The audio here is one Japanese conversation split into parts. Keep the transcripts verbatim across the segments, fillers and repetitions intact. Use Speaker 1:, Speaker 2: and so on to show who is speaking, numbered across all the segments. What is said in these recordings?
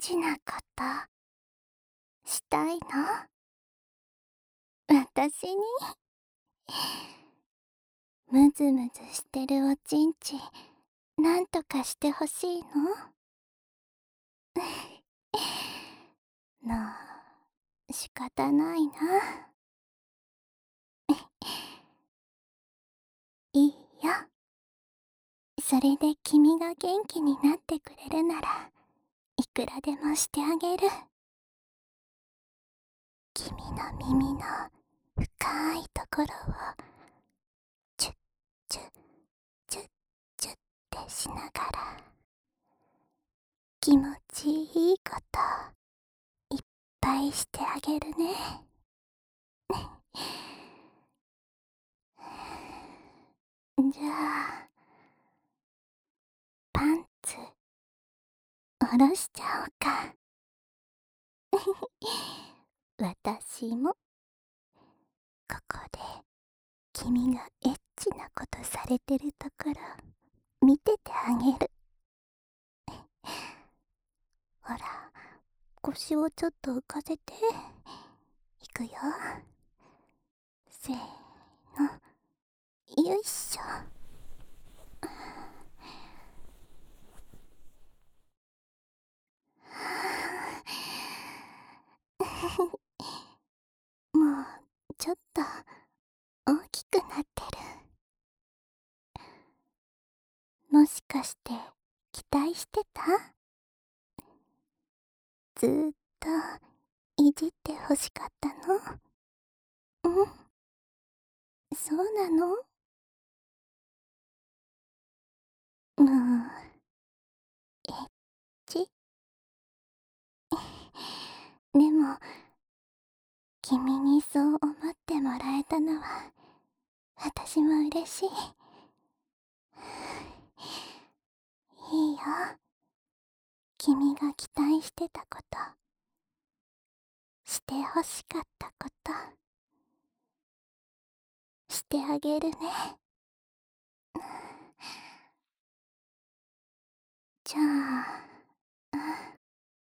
Speaker 1: チなことしたいの？私にムズムズしてるおちんちなんとかしてほしいの？なあ、仕方ないな。いいよ。それで君が元気になってくれるならいくらでもしてあげる。君の耳の深いところをチュッチュッチュッチュッってしながら気持ちいいこといっぱいしてあげるね。じゃあパンツ下ろしちゃおうか。私もここで君がエッチなことされてるところ見ててあげる。ほら、腰をちょっと浮かせていくよ。せーの、よいしょ。もうちょっと大きくなってる。もしかして期待してた？ずーっといじってほしかったの？うん、そうなの？もうエッチ。でも君にそう思ってもらえたのは私も嬉しい。いいよ。君が期待してたこと、してほしかったこと、してあげるね。じゃあ、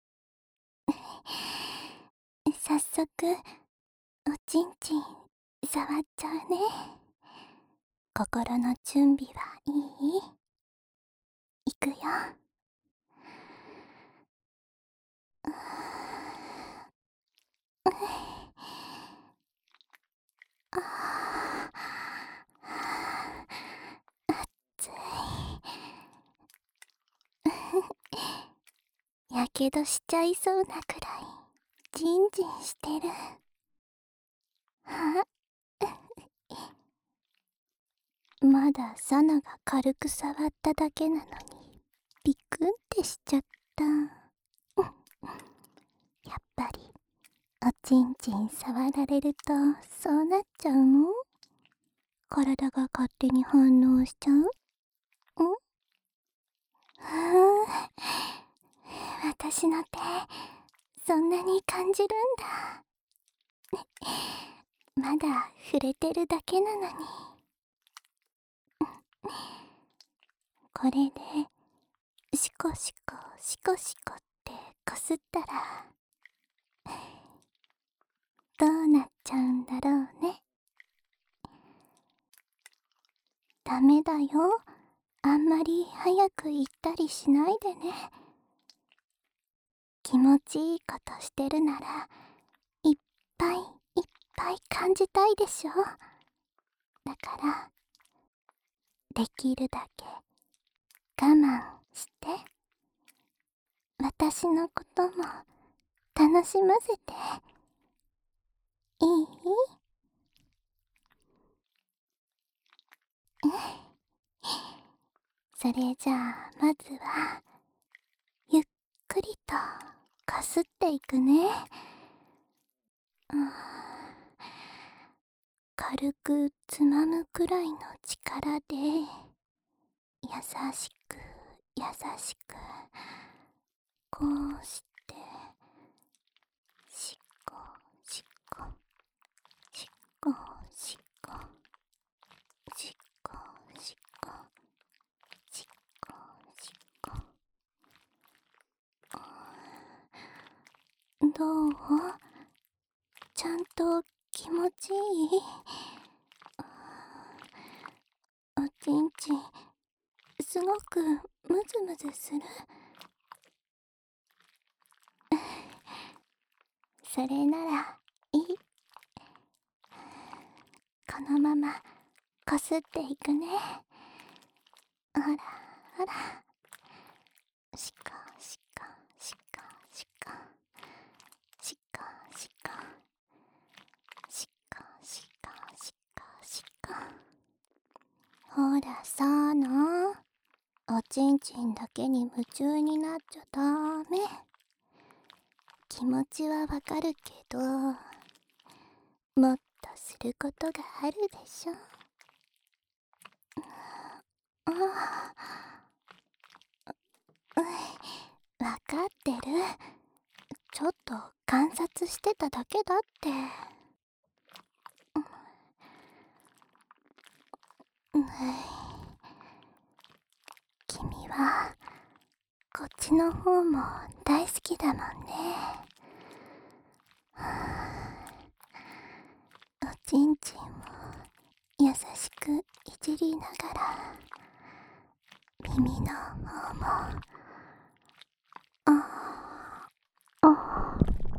Speaker 1: 早速おちんちん触っちゃうね。心の準備はいい？いくよ。あー、熱い。やけどしちゃいそうなくらいジンジンしてる。あ、まだサナが軽く触っただけなのにビクンってしちゃった。やっぱりおちんちん触られるとそうなっちゃうの？体が勝手に反応しちゃう？ん？ふーん、私の手そんなに感じるんだ。まだ触れてるだけなのに。これでシコシコシコシコってこすったらどうなっちゃうんだろうね。ダメだよ。あんまり早く言ったりしないでね。気持ちいいことしてるならいっぱいいっぱい感じたいでしょ。だからできるだけ我慢して私のことも楽しませていい？それじゃあまずはゆっくりとこすっていくね。うん、軽くつまむくらいの力で優しく優しくこうしてしこしこしこしこしこしこしこしこどう？ちゃんと気持ちいい？おちんちんすごくムズムズする？それならいい。このままこすっていくね。ほらほら、しかしかしかしかしかしかしかしかしかしか。ほらさあな、おちんちんだけに夢中になっちゃダメ。気持ちはわかるけど、もっとすることがあるでしょ。ああ、わかってる。ちょっと観察してただけだって。うん、君はこっちの方も大好きだもんね。おちんちんを優しくいじりながら、耳の方も、ああ、あ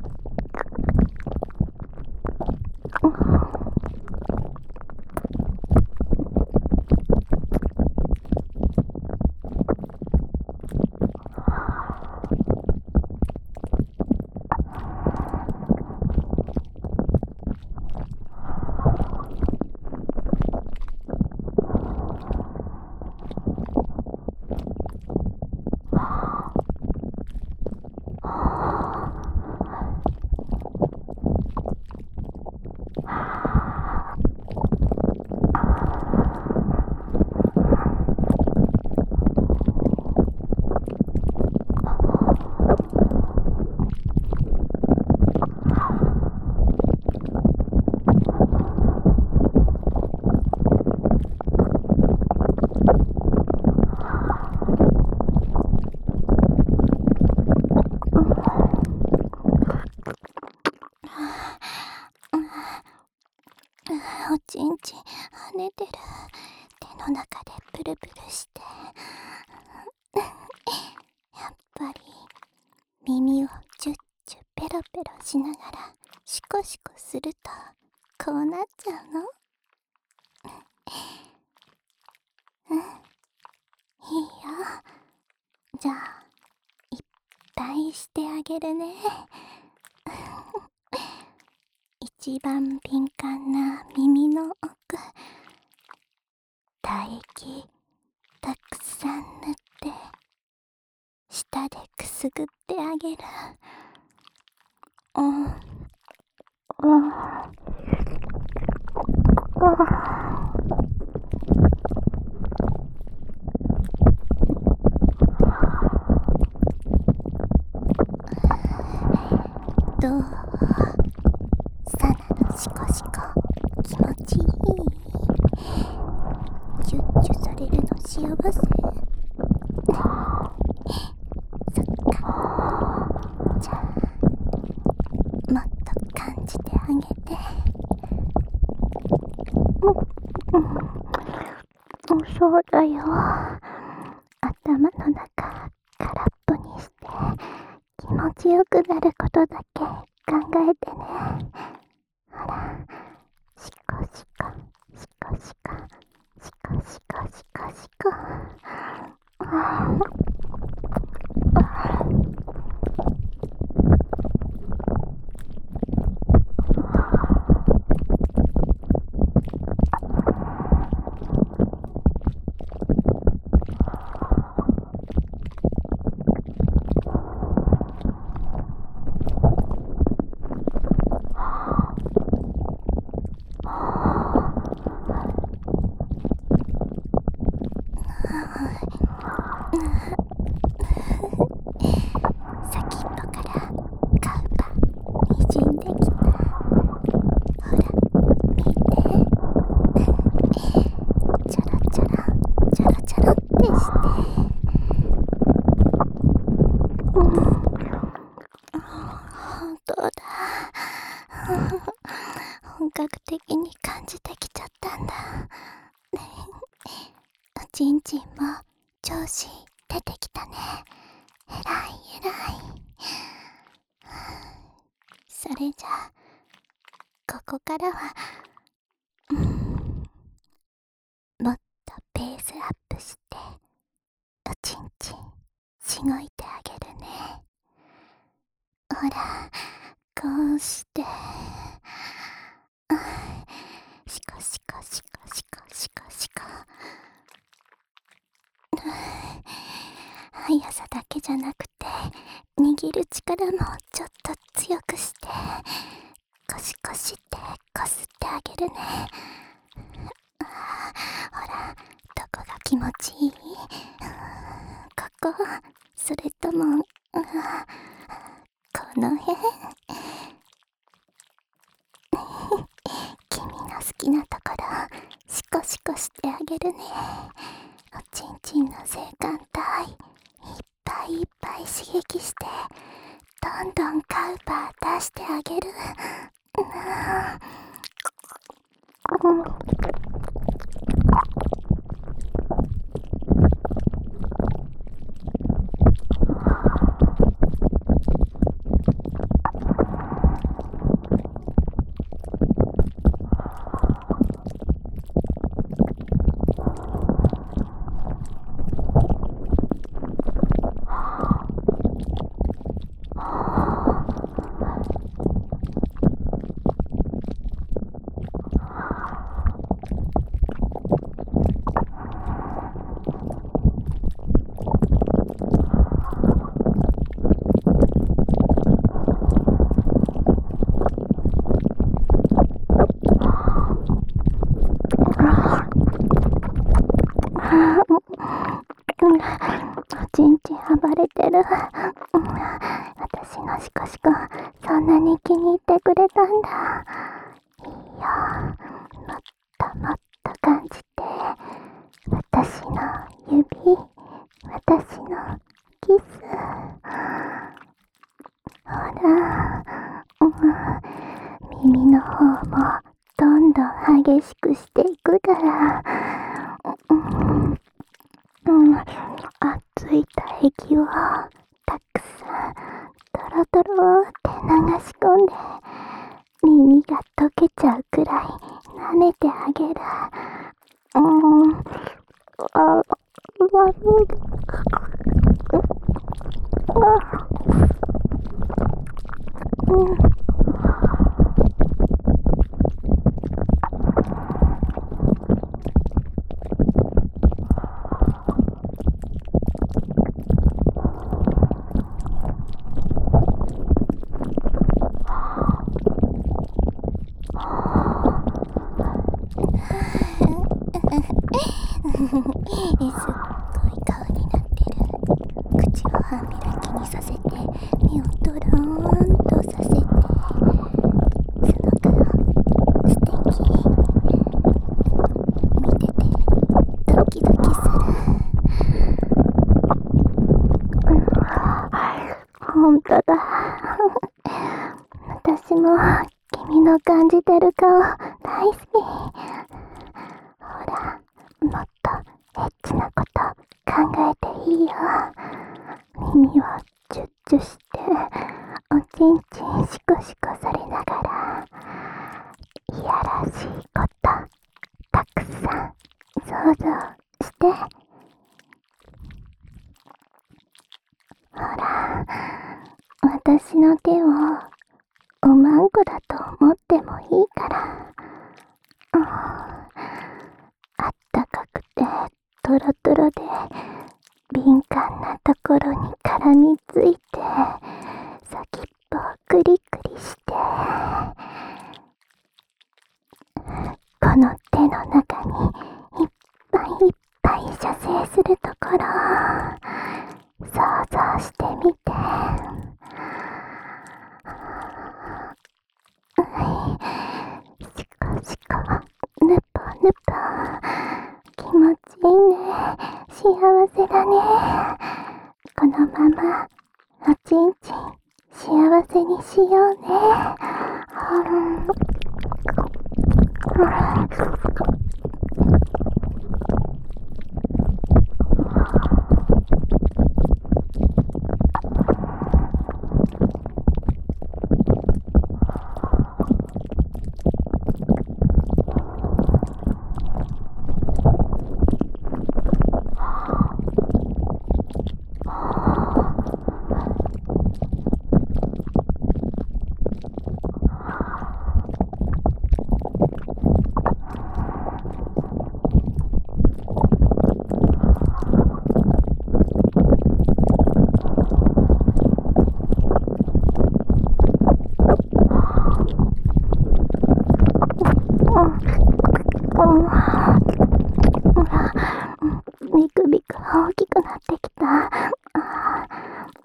Speaker 1: おちんちん跳ねてる。手の中でプルプルして。やっぱり耳をチュッチュペロペロしながらシコシコするとこうなっちゃうの？うん、いいよ。じゃあいっぱいしてあげるね。一番敏感な耳の奥、唾液たくさん塗って舌でくすぐってあげる。うん、うん、うん。どう？サナのシコシコ気持ちいい？チュッチュされるの幸せ？そっか。じゃあもっと感じてあげて。うん、うん、そうだよ。頭の中空っぽにして気持ちよくなることだけ考えてね。ほら、シコシコシコシコシコシコシコシコ。 出てきたね。えらいえらい。それじゃあここからは、うん、もっとペースアップしておちんちんしごいてあげるね。ほら、こうしてシコシコシコシコシコシコ。速さだけじゃなくて握る力もちょっと強くしてコシコシってこすってあげるね。ほら、どこが気持ちいい？ここ？それとも、うん、この辺？君の好きなところシコシコしてあげるね。おちんちんの性感帯いっぱいいっぱい刺激してどんどんカウパー出してあげる。うんうんおちんちん暴れてる。私のシコシコそんなに気に入ってくれたんだ。いいよ、もっともっと感じて。私の指、私のキス。ほら、うん、耳の方もどんどん激しくしていくから、うんうん、熱い唾液をたくさんドロドロって流し込んで耳が溶けちゃうくらい舐めてあげる。うん、あ、うん。すっごい顔になってる。口を半開きにさせて目をドローンとさせて、その顔素敵。見ててドキドキする。ほんとだ。私も君の感じてる顔大好き。ほら、もっとエッチなこと考えていいよ。耳をチュッチュしておちんちんシコシコされながらいやらしいことたくさん想像して。ほら、私の手をおまんこだと思ってもいいから、うん、あったかくてトロトロで敏感なところに絡みついて先っぽをクリクリして、この手の中にいっぱいいっぱい射精するところを想像してみて。シコシコ、ぬぽぬぽ、気持ちいいね。幸せだね。このままおちんちん幸せにしようね。うん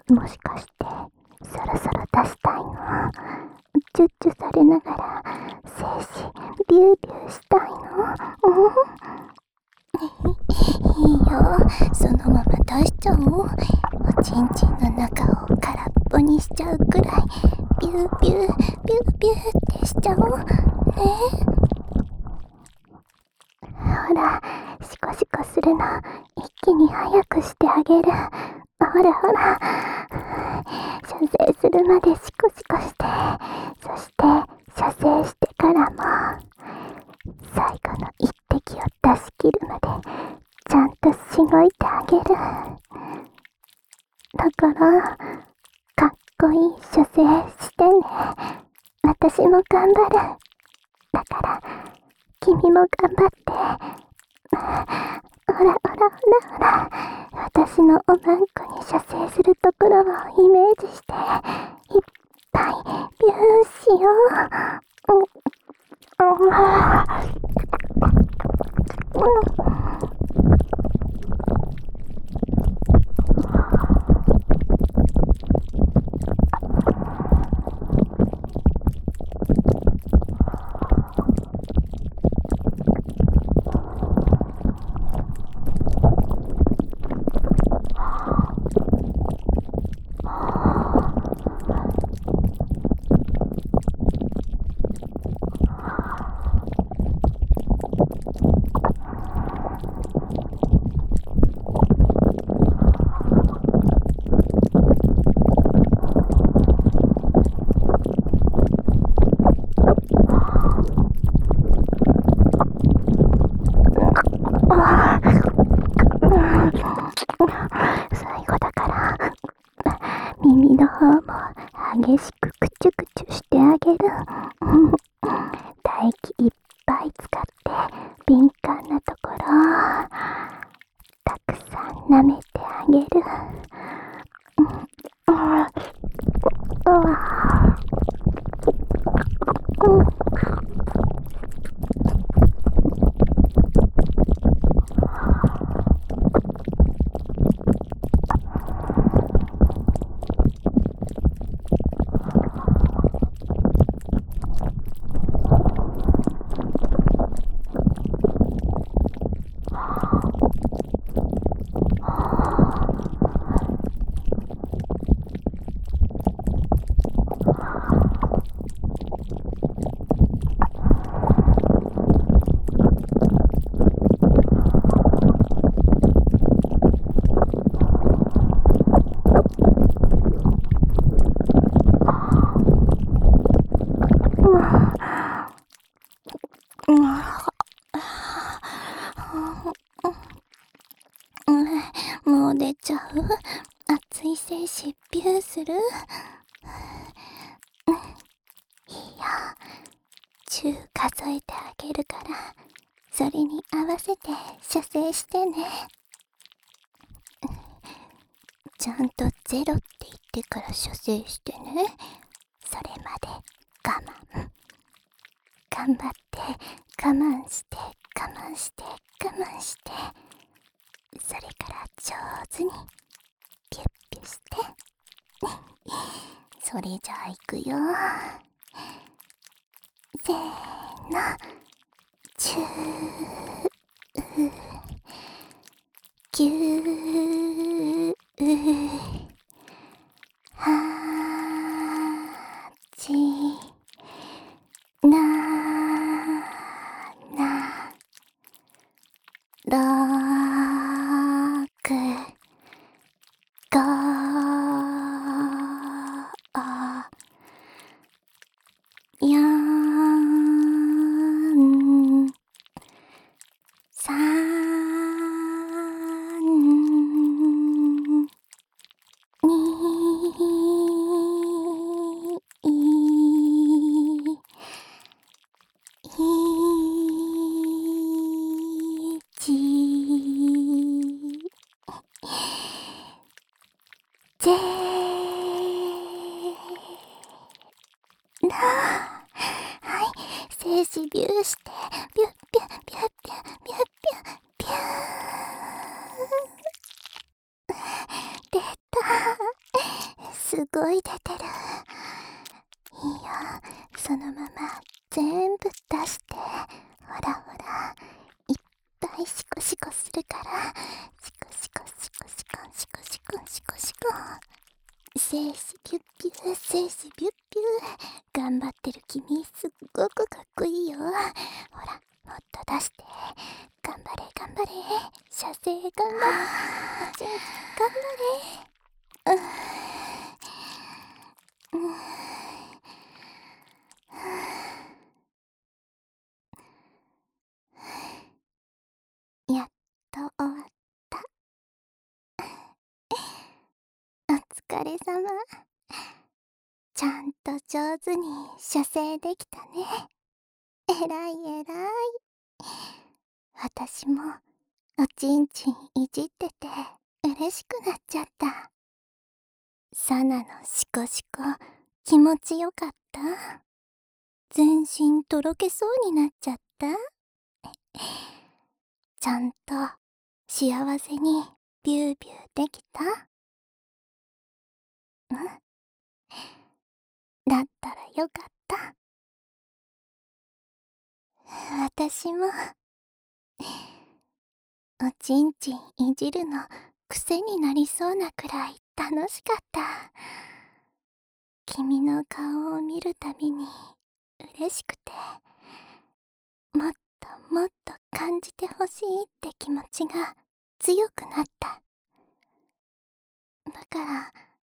Speaker 1: もしかしてそろそろ出したいの？チュッチュされながら精子ビュービューしたいの？いいよ、そのまま出しちゃおう。おちんちんの中を空っぽにしちゃうくらいビュービュービュービューってしちゃおうね。ほら、シコシコするの一気に早くしてあげる。ほらほら、射精するまでシコシコして、そして射精してからも最後の一滴を出し切るまでちゃんとしごいてあげる。だからかっこいい射精してね。私も頑張る。だから君も頑張って。ほらほらほらほら、私のおまんこに射精するところをイメージしていっぱいビューしよう。うん最後だから耳の方も激しくクチュクチュしてあげる。唾液いっぱい使って敏感なところたくさん舐めてあげる。うわもう出ちゃう？熱い精子ビューする？いいよ、じゅう数えてあげるからそれに合わせて射精してね。ちゃんとゼロって言ってから射精してね。それまで我慢頑張って我慢して我慢して我慢して、それから上手にピュッピュしてそれじゃあいくよ。せーの、チューキューはちななろくごよんさんにいちゼロ。はい、精子ビューしてビュッビュッビュッビュッビュッビュッビュー出た。 ごい出てる。いいよ、そのまま全部出して。ほらほら、いっぱいシコシコするから。シコシコシコシコシコシコシコシコ。精子ピュッピュ、精子ピュッピュ。頑張ってる君、すっごくかっこいいよ。ほら、もっと出して。頑張れ頑張れ、射精頑張れ、おちんちん頑張れ。うん、うん、やっと終わった。お疲れ様。ちゃんと上手に射精できたね。えらいえらい。私もおちんちんいじってて嬉しくなっちゃった。サナのシコシコ気持ちよかった？全身とろけそうになっちゃった？ちゃんと幸せにビュービューできた？うん、だったらよかった。私もおちんちんいじるの癖になりそうなくらい楽しかった。君の顔を見るたびに嬉しくて、もっともっと感じてほしいって気持ちが強くなった。だから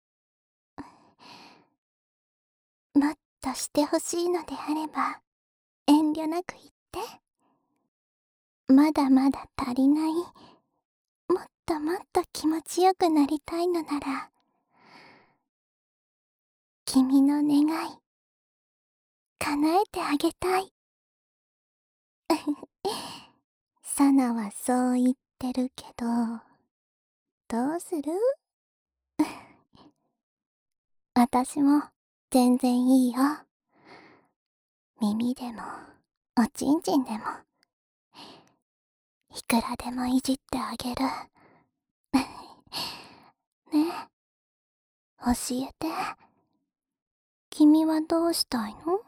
Speaker 1: もっとしてほしいのであれば遠慮なく言って。まだまだ足りない、もっともっと気持ちよくなりたいのなら、君の願い叶えてあげたい。サナはそう言ってるけど、どうする？私も全然いいよ。耳でもおちんちんでもいくらでもいじってあげる。ねえ、教えて。君はどうしたいの？